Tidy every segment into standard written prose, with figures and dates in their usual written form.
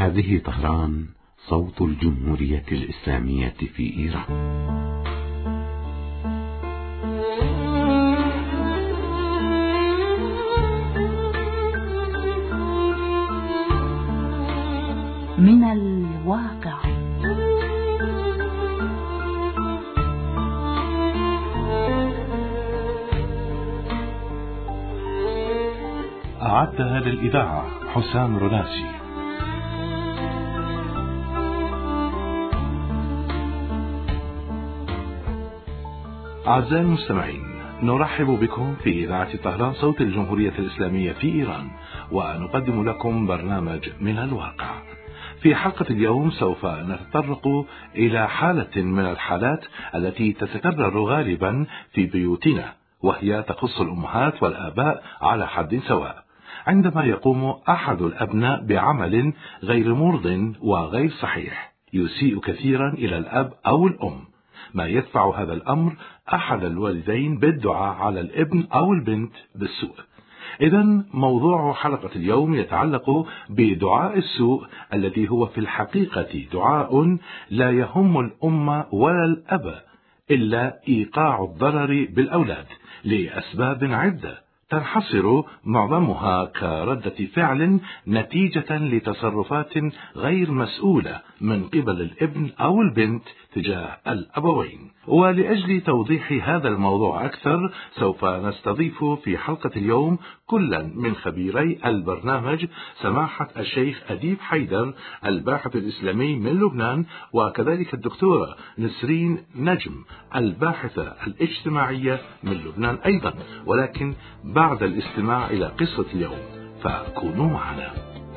هذه طهران، صوت الجمهورية الإسلامية في إيران. من الواقع. أعدها للإذاعة حسام رناسي. أعزائي المستمعين، نرحب بكم في إذاعة طهران صوت الجمهورية الإسلامية في إيران، ونقدم لكم برنامج من الواقع. في حلقة اليوم سوف نتطرق إلى حالة من الحالات التي تتكرر غالبا في بيوتنا، وهي تخص الأمهات والآباء على حد سواء. عندما يقوم أحد الأبناء بعمل غير مرض وغير صحيح يسيء كثيرا إلى الأب أو الأم، ما يدفع هذا الأمر أحد الوالدين بالدعاء على الابن أو البنت بالسوء. إذن موضوع حلقة اليوم يتعلق بدعاء السوء، الذي هو في الحقيقة دعاء لا يهم الأم ولا الأب إلا إيقاع الضرر بالأولاد لأسباب عدة، تنحصر معظمها كردة فعل نتيجة لتصرفات غير مسؤولة من قبل الابن أو البنت تجاه الأبوين. ولأجل توضيح هذا الموضوع أكثر سوف نستضيف في حلقة اليوم كلا من خبيري البرنامج، سماحة الشيخ أديب حيدر الباحث الإسلامي من لبنان، وكذلك الدكتورة نسرين نجم الباحثة الاجتماعية من لبنان أيضا، ولكن بعد الاستماع إلى قصة اليوم، فكونوا معنا.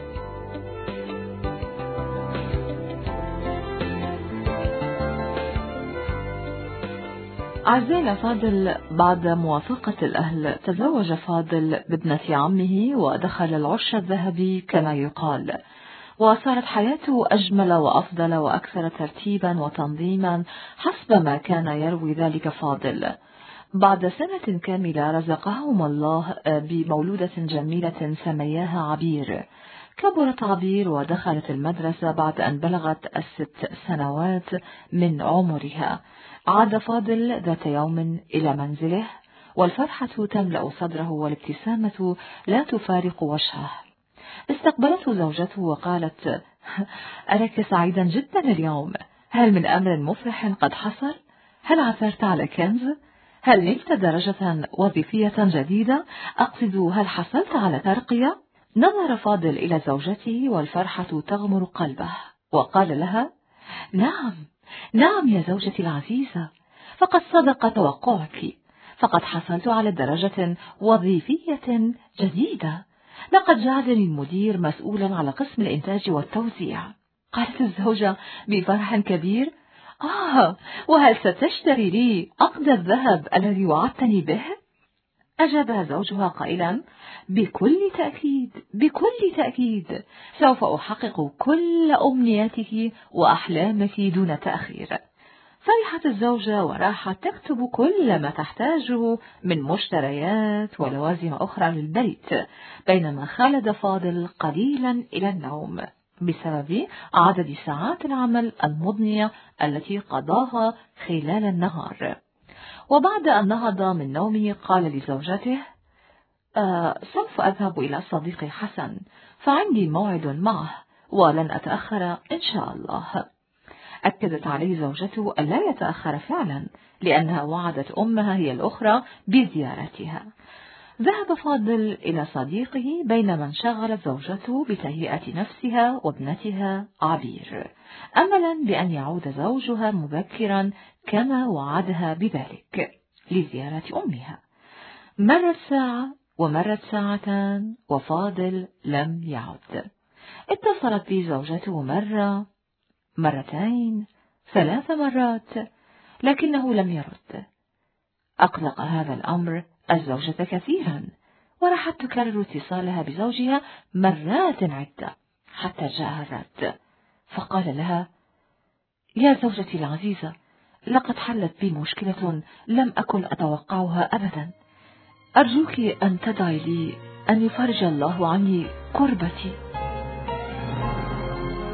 أعزائي الأفاضل، بعد موافقة الأهل تزوج فاضل بابنة عمه ودخل العرش الذهبي كما يقال، وصارت حياته أجمل وأفضل وأكثر ترتيبا وتنظيما حسب ما كان يروي ذلك فاضل. بعد سنة كاملة رزقهم الله بمولودة جميلة سمياها عبير. كبرت عبير ودخلت المدرسة بعد أن بلغت 6 سنوات من عمرها. عاد فاضل ذات يوم إلى منزله والفرحة تملأ صدره والابتسامة لا تفارق وجهه. استقبلته زوجته وقالت: أراك سعيدا جدا اليوم، هل من أمر مفرح قد حصل؟ هل عثرت على كنز؟ هل نلت درجة وظيفية جديدة؟ أقصد، هل حصلت على ترقية؟ نظر فاضل إلى زوجته والفرحة تغمر قلبه وقال لها: نعم يا زوجتي العزيزة، فقد صدق توقعك، فقد حصلت على درجة وظيفية جديدة، لقد جعلني المدير مسؤولا على قسم الإنتاج والتوزيع. قالت الزوجة بفرح كبير: وهل ستشتري لي عقد الذهب الذي وعدتني به؟ أجابها زوجها قائلا: بكل تأكيد سوف أحقق كل أمنياتك وأحلامك دون تأخير. فرحت الزوجة وراحت تكتب كل ما تحتاجه من مشتريات ولوازم أخرى للبيت، بينما خلد فاضل قليلا إلى النوم بسبب عدد ساعات العمل المضنية التي قضاها خلال النهار. وبعد أن نهض من نومه قال لزوجته: سوف أذهب إلى صديقي حسن، فعندي موعد معه ولن أتأخر إن شاء الله. أكدت عليه زوجته أن لا يتأخر فعلا، لأنها وعدت أمها هي الأخرى بزيارتها. ذهب فاضل إلى صديقه بينما انشغلت زوجته بتهيئة نفسها وابنتها عبير، أملا بأن يعود زوجها مبكرا كما وعدها بذلك لزيارة أمها. مرت ساعة ومرت ساعتان وفاضل لم يعد. اتصلت به زوجته مرة، مرتين، 3 مرات، لكنه لم يرد. أقلق هذا الأمر الزوجة كثيرا، وراحت تكرر اتصالها بزوجها مرات عدة حتى جاء الرد، فقال لها: يا زوجتي العزيزة، لقد حلت بي مشكلة لم أكن أتوقعها أبدا، أرجوك أن تدعي لي أن يفرج الله عني كربتي.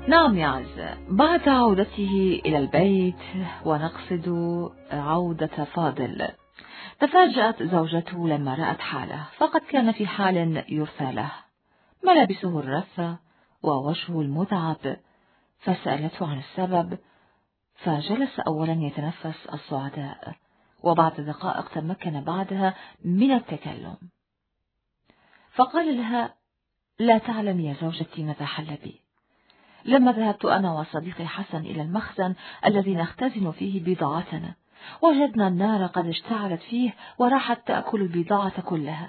نعم يا عز، بعد عودته إلى البيت ونقصد عودة فاضل، تفاجأت زوجته لما رأت حاله، فقد كان في حال يرثى له، ملابسه الرثة ووجهه المتعب، فسألته عن السبب، فجلس أولا يتنفس الصعداء، وبعد دقائق تمكن بعدها من التكلم، فقال لها: لا تعلم يا زوجتي ماذا حل بي. لما ذهبت أنا وصديقي حسن إلى المخزن الذي نختزن فيه بضاعتنا، وجدنا النار قد اشتعلت فيه وراحت تأكل البضاعة كلها.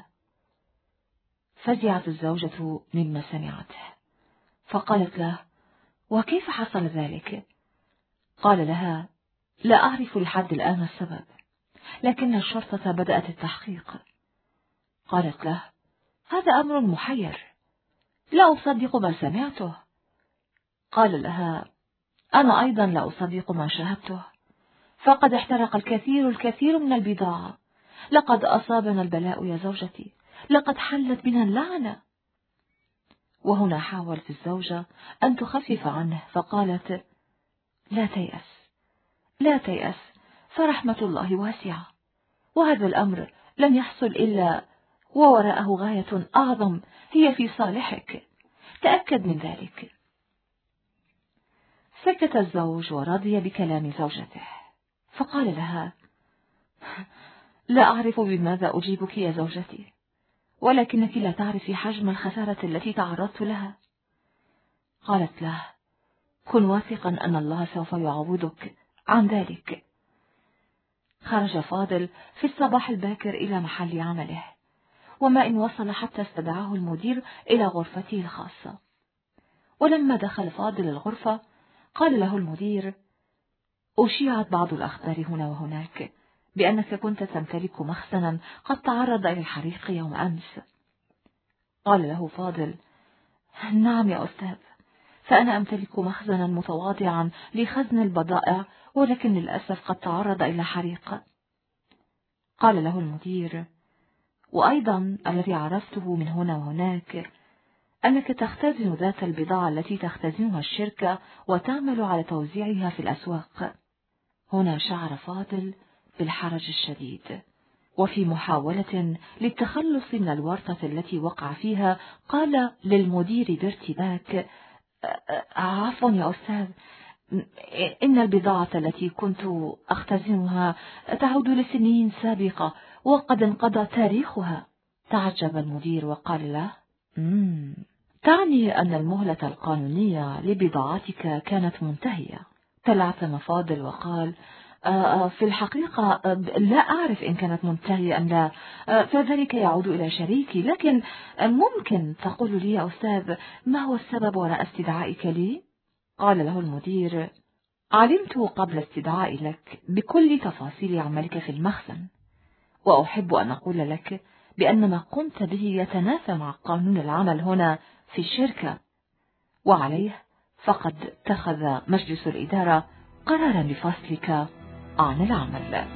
فزعت الزوجة مما سمعته، فقالت له: وكيف حصل ذلك؟ قال لها: لا أعرف لحد الآن السبب، لكن الشرطة بدأت التحقيق. قالت له: هذا أمر محير، لا أصدق ما سمعته. قال لها: أنا أيضا لا أصدق ما شاهدته، فقد احترق الكثير من البضاعة، لقد أصابنا البلاء يا زوجتي، لقد حلت بنا اللعنة. وهنا حاولت الزوجة أن تخفف عنه، فقالت: لا تيأس، لا تيأس، فرحمة الله واسعة، وهذا الأمر لم يحصل إلا ووراءه غاية أعظم هي في صالحك، تأكد من ذلك. سكت الزوج ورضي بكلام زوجته، فقال لها: لا أعرف بماذا أجيبك يا زوجتي، ولكنك لا تعرفي حجم الخسارة التي تعرضت لها. قالت له: كن واثقا أن الله سوف يعوضك عن ذلك. خرج فاضل في الصباح الباكر إلى محل عمله، وما إن وصل حتى استدعاه المدير إلى غرفته الخاصة. ولما دخل فاضل الغرفة قال له المدير: أشيعت بعض الأخبار هنا وهناك بأنك كنت تمتلك مخزنا قد تعرض إلى الحريق يوم أمس. قال له فاضل: نعم يا أستاذ، فأنا أمتلك مخزنا متواضعا لخزن البضائع، ولكن للأسف قد تعرض إلى حريق. قال له المدير: وأيضا الذي عرفته من هنا وهناك أنك تختزن ذات البضاعة التي تختزنها الشركة وتعمل على توزيعها في الأسواق. هنا شعر فاضل بالحرج الشديد، وفي محاولة للتخلص من الورطة التي وقع فيها قال للمدير بارتباك: عفوا يا أستاذ، إن البضاعة التي كنت أختزنها تعود لسنين سابقة وقد انقضى تاريخها. تعجب المدير وقال له: تعني أن المهلة القانونية لبضاعتك كانت منتهية. تلعثم فاضل وقال: في الحقيقة لا أعرف إن كانت منتهية أم لا، فذلك يعود إلى شريكي، لكن ممكن تقول لي يا أستاذ ما هو السبب وراء استدعائك لي؟ قال له المدير: علمت قبل استدعائي لك بكل تفاصيل عملك في المخزن، وأحب أن أقول لك بأن ما قمت به يتنافى مع قانون العمل هنا في الشركة، وعليه فقد اتخذ مجلس الإدارة قرارا لفصلك عن العمل.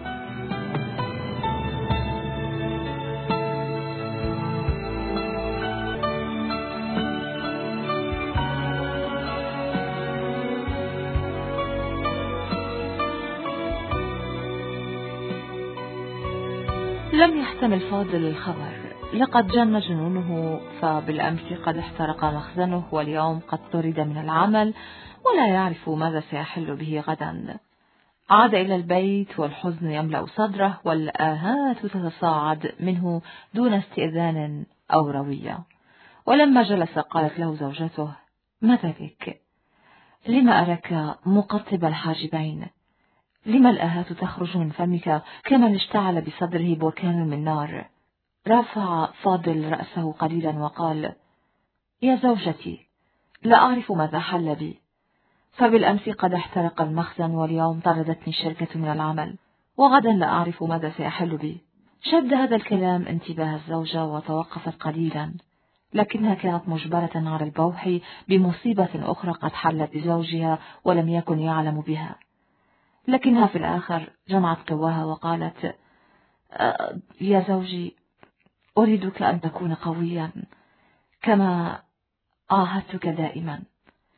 لم يحتمل فاضل الخبر، لقد جن جنونه، فبالأمس قد احترق مخزنه، واليوم قد طرد من العمل، ولا يعرف ماذا سيحل به غدا. عاد إلى البيت والحزن يملأ صدره، والآهات تتصاعد منه دون استئذان أو روية. ولما جلس قالت له زوجته: ماذا بك؟ لما أراك مقطب الحاجبين؟ لما الآهات تخرج من فمك كمن اشتعل بصدره بركان من نار؟ رفع فاضل رأسه قليلا وقال: يا زوجتي، لا أعرف ماذا حل بي، فبالأمس قد احترق المخزن، واليوم طردتني الشركة من العمل، وغدا لا أعرف ماذا سيحل بي. شد هذا الكلام انتباه الزوجة وتوقفت قليلا، لكنها كانت مجبرة على البوح بمصيبة أخرى قد حلت بزوجها ولم يكن يعلم بها. لكنها في الآخر جمعت قواها وقالت: يا زوجي، أريدك أن تكون قويا كما عاهدتك دائما،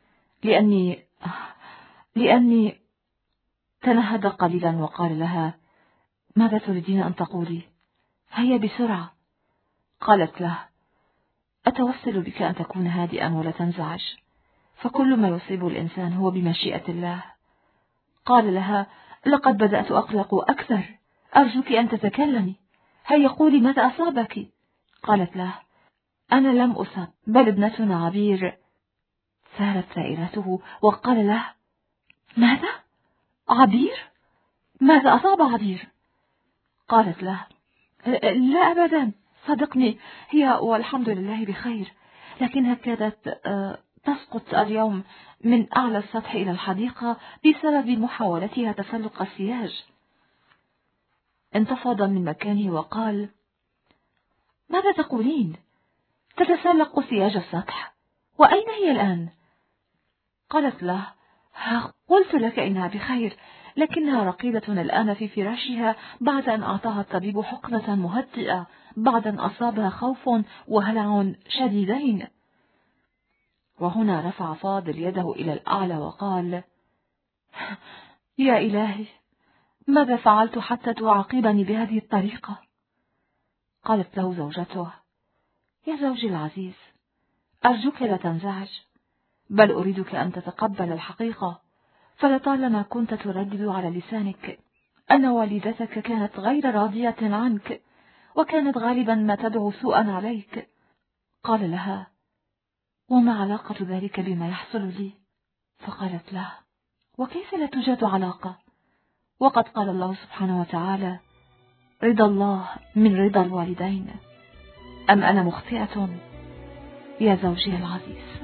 لأني تنهد قليلا وقال لها: ماذا تريدين أن تقولي؟ هيا بسرعة. قالت له: أتوسل بك أن تكون هادئا ولا تنزعج، فكل ما يصيب الإنسان هو بمشيئة الله. قال لها: لقد بدأت أقلق أكثر، أرجوك أن تتكلمي، هيا قولي ماذا أصابك؟ قالت له: أنا لم أصب، بل ابنتنا عبير. سارت سائلته وقال له: ماذا؟ عبير؟ ماذا أصاب عبير؟ قالت له: لا أبدا، صدقني، هي والحمد لله بخير، لكنها كادت تسقط اليوم من أعلى السطح إلى الحديقة بسبب محاولتها تسلق السياج. انتفض من مكانه وقال: ماذا تقولين؟ تتسلق سياج السطح؟ وأين هي الآن؟ قالت له: قلت لك إنها بخير، لكنها رقيدة الآن في فراشها بعد أن أعطاها الطبيب حقنة مهدئة بعد أن أصابها خوف وهلع شديدين. وهنا رفع فاضل يده إلى الأعلى وقال: يا إلهي، ماذا فعلت حتى تعاقبني بهذه الطريقة؟ قالت له زوجته: يا زوجي العزيز، أرجوك لا تنزعج، بل أريدك أن تتقبل الحقيقة، فلطالما كنت تردد على لسانك أن والدتك كانت غير راضية عنك، وكانت غالبا ما تدعو سوءا عليك. قال لها: وما علاقة ذلك بما يحصل لي؟ فقالت له: وكيف لا توجد علاقة؟ وقد قال الله سبحانه وتعالى: رضا الله من رضا الوالدين. أم أنا مخطئة يا زوجي العزيز؟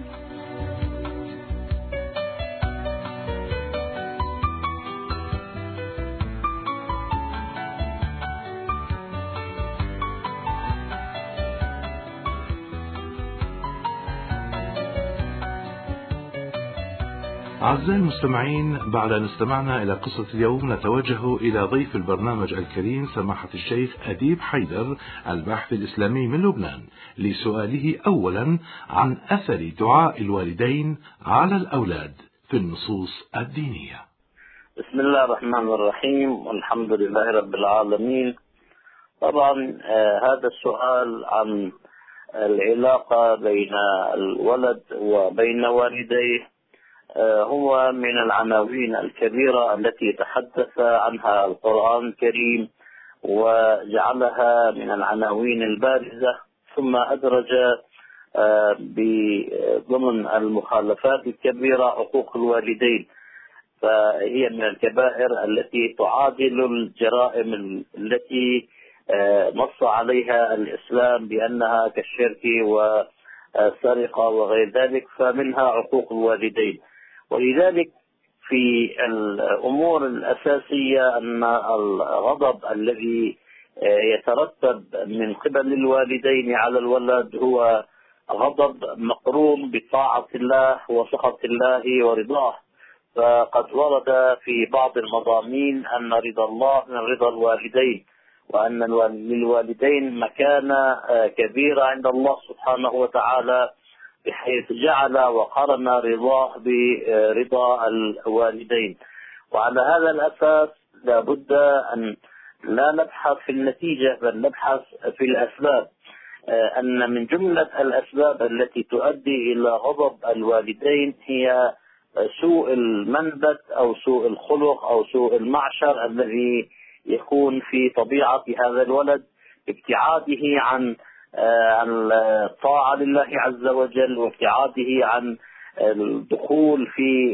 أعزائي المستمعين، بعد أن استمعنا إلى قصة اليوم نتوجه إلى ضيف البرنامج الكريم سماحة الشيخ أديب حيدر، الباحث الإسلامي من لبنان، لسؤاله أولا عن أثر دعاء الوالدين على الأولاد في النصوص الدينية. بسم الله الرحمن الرحيم، والحمد لله رب العالمين. طبعا هذا السؤال عن العلاقة بين الولد وبين والديه هو من العناوين الكبيرة التي تحدث عنها القرآن الكريم وجعلها من العناوين البارزة، ثم أدرج ضمن المخالفات الكبيرة حقوق الوالدين، فهي من الكبائر التي تعادل الجرائم التي نص عليها الإسلام بأنها كالشرك والسرقة وغير ذلك، فمنها عقوق الوالدين. ولذلك في الأمور الأساسية أن الغضب الذي يترتب من قبل الوالدين على الولد هو غضب مقرون بطاعة الله وسخط الله ورضاه، فقد ورد في بعض المضامين أن رضا الله من رضا الوالدين، وأن للوالدين مكانة كبيرة عند الله سبحانه وتعالى، بحيث جعل وقارن رضاه برضا الوالدين. وعلى هذا الأساس لا بد أن لا نبحث في النتيجة بل نبحث في الأسباب، أن من جملة الأسباب التي تؤدي إلى غضب الوالدين هي سوء المنبت أو سوء الخلق أو سوء المعشر الذي يكون في طبيعة هذا الولد، ابتعاده عن الطاعة لله عز وجل، وابتعاده عن الدخول في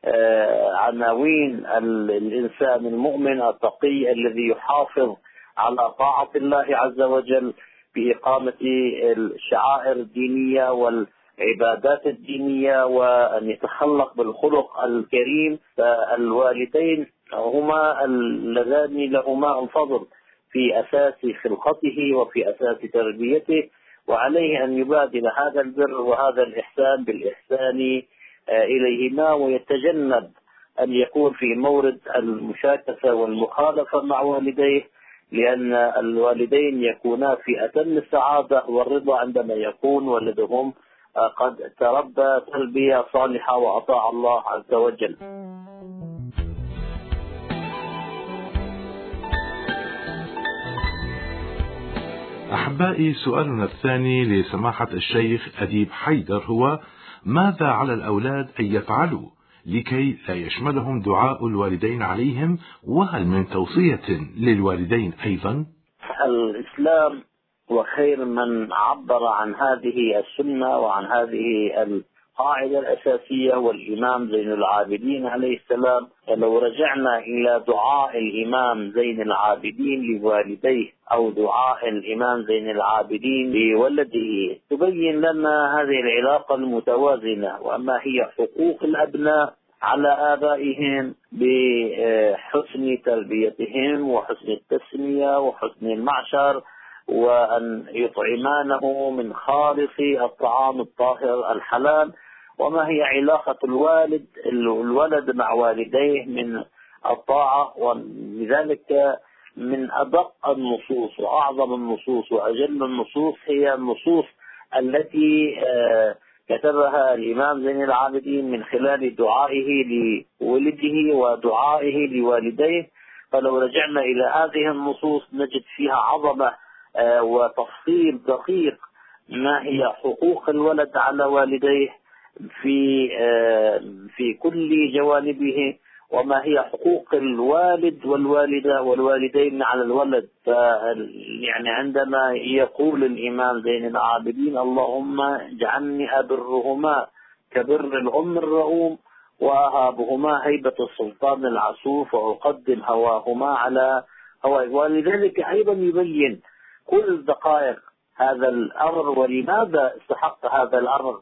عناوين الإنسان المؤمن التقي الذي يحافظ على طاعة الله عز وجل بإقامة الشعائر الدينية والعبادات الدينية، وأن يتخلق بالخلق الكريم. فالوالدين هما اللذان لهما الفضل في أساس خلقته وفي أساس تربيته، وعليه أن يبادل هذا البر وهذا الإحسان بالإحسان إليهما، ويتجنب أن يكون في مورد المشاكسة والمخالفة مع والديه، لأن الوالدين يكونان في أتم السعادة والرضا عندما يكون ولدهم قد تربى تربية صالحة وأطاع الله عز وجل. أحبائي، سؤالنا الثاني لسماحة الشيخ أديب حيدر هو: ماذا على الأولاد أن يفعلوا لكي لا يشملهم دعاء الوالدين عليهم؟ وهل من توصية للوالدين أيضا؟ الإسلام وخير من عبر عن هذه السنة وعن هذه القاعدة الأساسية والإمام زين العابدين عليه السلام. لو رجعنا إلى دعاء الإمام زين العابدين لوالديه أو دعاء الإمام زين العابدين لولده تبين لنا هذه العلاقة المتوازنة، وما هي حقوق الأبناء على آبائهم بحسن تربيتهم وحسن التسمية وحسن المعشر، وأن يطعمانه من خالص الطعام الطاهر الحلال، وما هي علاقة الولد مع والديه من الطاعة. ولذلك من أدق النصوص وأعظم النصوص وأجل النصوص هي النصوص التي كتبها الإمام زين العابدين من خلال دعائه لولده ودعائه لوالديه. فلو رجعنا إلى هذه النصوص نجد فيها عظمة وتفصيل دقيق ما هي حقوق الولد على والديه في كل جوانبه، وما هي حقوق الوالد والوالدة والوالدين على الولد. يعني عندما يقول الإمام زين العابدين: اللهم اجعلني أبرهما كبر الأم الرؤوم وأهابهما هيبة السلطان العسوف وأقدم هواهما على هواي. ولذلك أيضا يبين كل دقائق هذا الأمر ولماذا استحق هذا الأمر.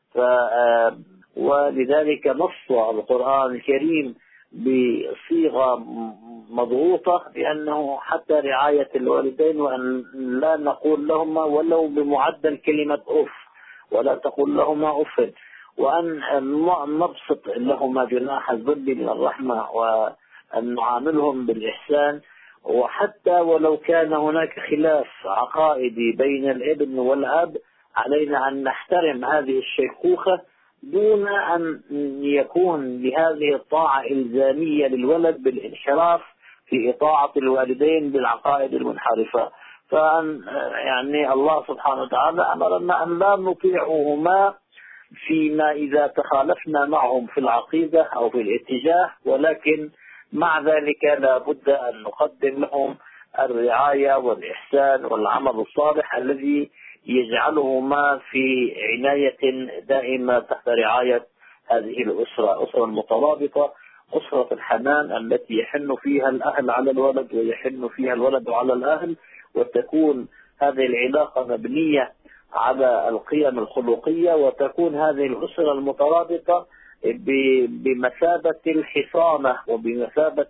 ولذلك نص القرآن الكريم بصيغة مضغوطة بأنه حتى رعاية الوالدين، وأن لا نقول لهما ولو بمعدل كلمة أف، ولا تقول لهما أف، وأن نبسط لهما جناح الذل من الرحمة، وأن نعاملهم بالإحسان. وحتى ولو كان هناك خلاف عقائدي بين الابن والأب علينا أن نحترم هذه الشيخوخة دون أن يكون لهذه الطاعة إلزامية للولد بالانحراف في إطاعة الوالدين بالعقائد المنحرفة. يعني الله سبحانه وتعالى أمرنا أن لا نطيعهما فيما إذا تخالفنا معهم في العقيدة أو في الاتجاه، ولكن مع ذلك لا بد أن نقدم لهم الرعاية والإحسان والعمل الصالح الذي يجعلهما في عناية دائمة تحت رعاية هذه الأسرة، أسرة المترابطة، أسرة الحنان التي يحن فيها الأهل على الولد ويحن فيها الولد على الأهل، وتكون هذه العلاقة مبنية على القيم الخلقية، وتكون هذه الأسرة المترابطة بمثابة الحصانة وبمثابة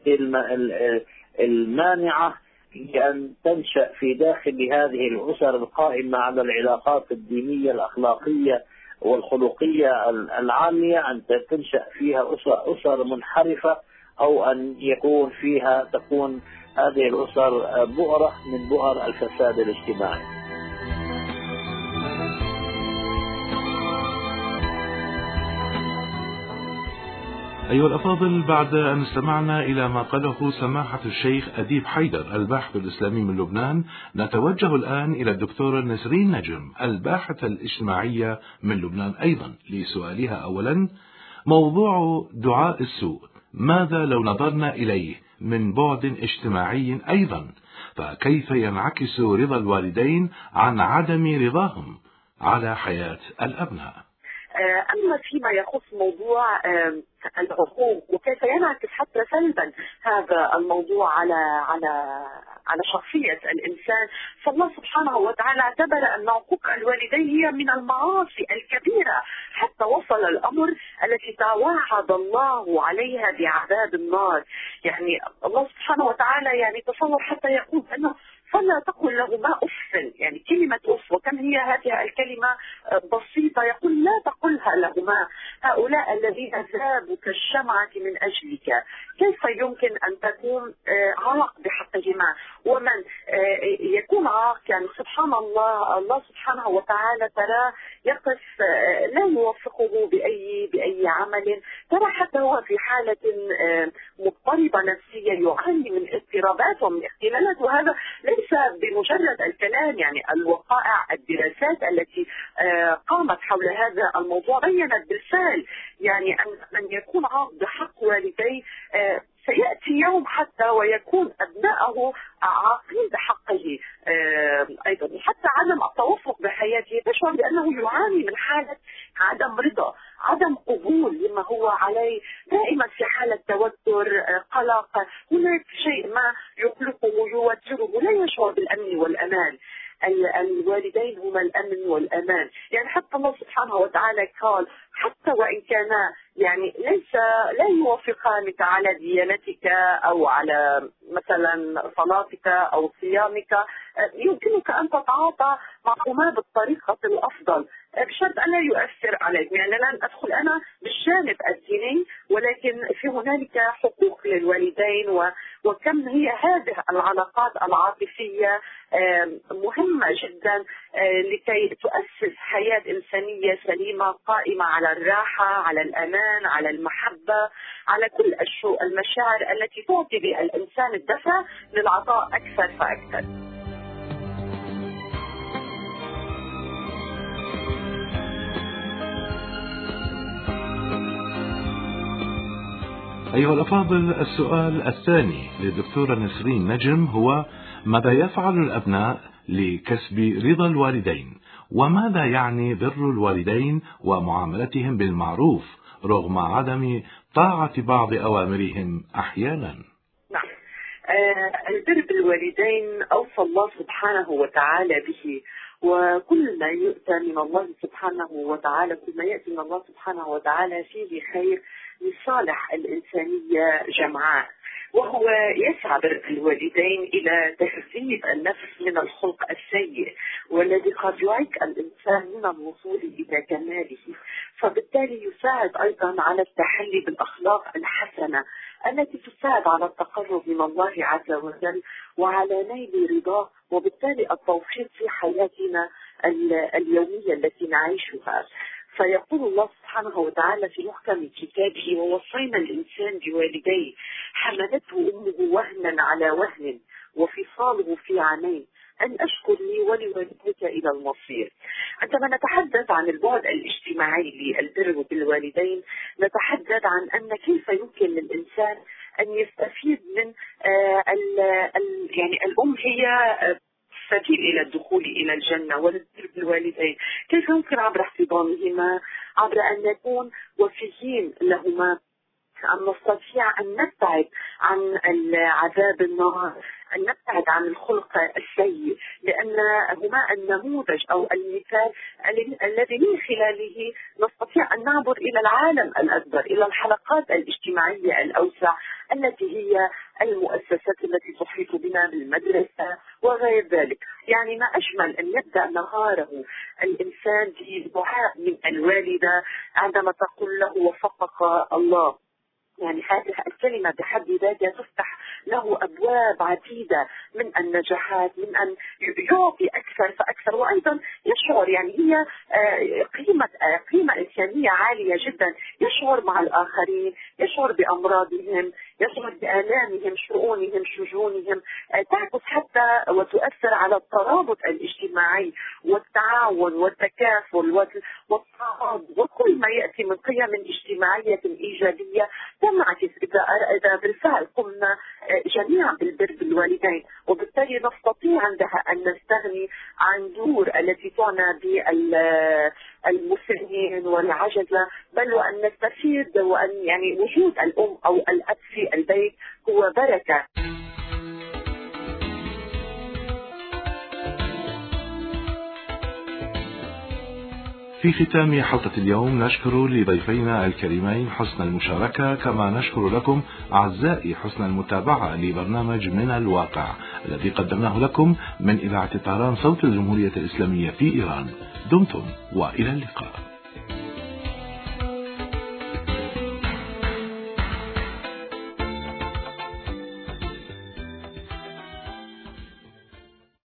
المانعة لأن تنشأ في داخل هذه الأسر القائمة على العلاقات الدينية الأخلاقية والخلقية العالية، أن تنشأ فيها أسر منحرفة، أو أن تكون هذه الأسر بؤرة من بؤر الفساد الاجتماعي. أيها الأفاضل، بعد أن استمعنا إلى ما قاله سماحة الشيخ أديب حيدر الباحث الإسلامي من لبنان، نتوجه الآن إلى الدكتورة نسرين نجم الباحثة الاجتماعية من لبنان أيضا لسؤالها. أولا، موضوع دعاء السوء ماذا لو نظرنا إليه من بعد اجتماعي أيضا؟ فكيف ينعكس رضا الوالدين عن عدم رضاهم على حياة الأبناء؟ أما فيما يخص موضوع العقوق وكيف ينعكس حتى سلبا هذا الموضوع على شخصية الإنسان، فالله سبحانه وتعالى اعتبر أن عقوق الوالدين هي من المعاصي الكبيرة، حتى وصل الأمر التي توعد الله عليها بعذاب النار. يعني الله سبحانه وتعالى يعني تصور حتى يقول أنه فلا تقل لهما أف، يعني كلمة أف، وكم هي هذه الكلمة بسيطة، يقول لا تقلها لهما، هؤلاء الذين ذابوا كالشمعة من أجلك، كيف يمكن أن تكون علق بحقهما؟ ومن يكون عاق يعني سبحان الله، الله سبحانه وتعالى ترى يقف لا يوفقه بأي عمل، ترى حتى هو في حالة مضطربة نفسية يعاني من اضطرابات ومن اختلالات، وهذا ليس بمجرد الكلام، يعني الوقائع الدراسات التي قامت حول هذا الموضوع بينت بالفعل يعني أن يكون عاق بحق والديه سيأتي يوم حتى ويكون أبنائه عاقين بحقه أيضا. حتى عدم التوفق بحياته تشعر بأنه يعاني من حالة عدم رضا، عدم قبول لما هو عليه، دائما في حالة توتر، قلق، هناك شيء ما يقلقه يوتره، لا يشعر بالأمن والأمان. الوالدين هما الأمن والأمان، يعني حتى الله سبحانه وتعالى قال حتى وإن كان يعني لا يوافقانك على ديانتك أو على مثلا صلاتك أو صيامك، يمكنك أن تتعاطى معهما بالطريقة الأفضل بشرط أن لا يؤثر عليك. يعني لن أدخل أنا بالجانب الديني، ولكن في هنالك حقوق للوالدين، وكم هي هذه العلاقات العاطفية مهمة جدا لكي تؤسس حياة إنسانية سليمة قائمة على الراحة، على الأمان، على المحبة، على كل المشاعر التي تعطي للإنسان الدفع للعطاء أكثر فأكثر. أيها الأفاضل، السؤال الثاني للدكتورة نسرين نجم هو: ماذا يفعل الأبناء لكسب رضا الوالدين؟ وماذا يعني بر الوالدين ومعاملتهم بالمعروف رغم عدم طاعة بعض أوامرهم أحيانا؟ نعم، البر بالوالدين أوصى الله سبحانه وتعالى به، وكل ما يؤتى من الله سبحانه وتعالى، كل ما يأتي من الله سبحانه وتعالى فيه خير لصالح الإنسانية جمعاء، وهو يسعى بر الوالدين إلى تهذيب النفس من الخلق السيء والذي قد يعيق الإنسان من الوصول إلى كماله، فبالتالي يساعد أيضا على التحلي بالأخلاق الحسنة التي تساعد على التقرب من الله عز وجل وعلى نيل رضاه، وبالتالي التوفيق في حياتنا اليومية التي نعيشها. فيقول الله سبحانه وتعالى في محكم كتابه: ووصينا الإنسان بوالديه حملته أمه وهنا على وهن وفصاله في عامين أن أشكر لي ولوالديك إلى المصير. عندما نتحدث عن البعد الاجتماعي للبر بالوالدين نتحدث عن أن كيف يمكن للإنسان أن يستفيد من يعني الأم هي سبيل إلى الدخول إلى الجنة، والبر بالوالدين كيف يمكن عبر احتضانهما، عبر أن نكون وفيين لهما، أن نستطيع أن نبتعد عن عذاب النار، أن نبتعد عن الخلق السيء، لأن هما النموذج أو المثال الذي من خلاله نستطيع أن نعبر إلى العالم الأكبر، إلى الحلقات الاجتماعية الأوسع التي هي المؤسسات التي تحيط بنا بالمدرسة وغير ذلك. يعني ما أجمل أن يبدأ نهاره الإنسان بدعاء من الوالدة عندما تقول له: وفقك الله. يعني هذه الكلمة بحد ذاتها تفتح له أبواب عديدة من النجاحات، من أن يعطي أكثر فأكثر، وأيضا يشعر يعني هي قيمة إنسانية عالية جدا، يشعر مع الآخرين، يشعر بأمراضهم، يشعر بآلامهم، شؤونهم، شجونهم، تعكس حتى وتؤثر على الترابط الاجتماعي والتعاون والتكافل والتعاضد وكل ما يأتي من قيم اجتماعية إيجابية تنعكس إذا بالفعل قمنا جميعا بالبر بالوالدين، وبالتالي نستطيع عندها أن نستغني عن دور التي تعنى بالمسنين والعجزة، بل وأن نستفيد وأن يعني وجود الأم أو الأب في البيت هو بركة. في ختام حلقة اليوم نشكر لضيفينا الكريمين حسن المشاركة، كما نشكر لكم أعزائي حسن المتابعة لبرنامج من الواقع الذي قدمناه لكم من إذاعة طهران صوت الجمهورية الإسلامية في إيران. دمتم وإلى اللقاء.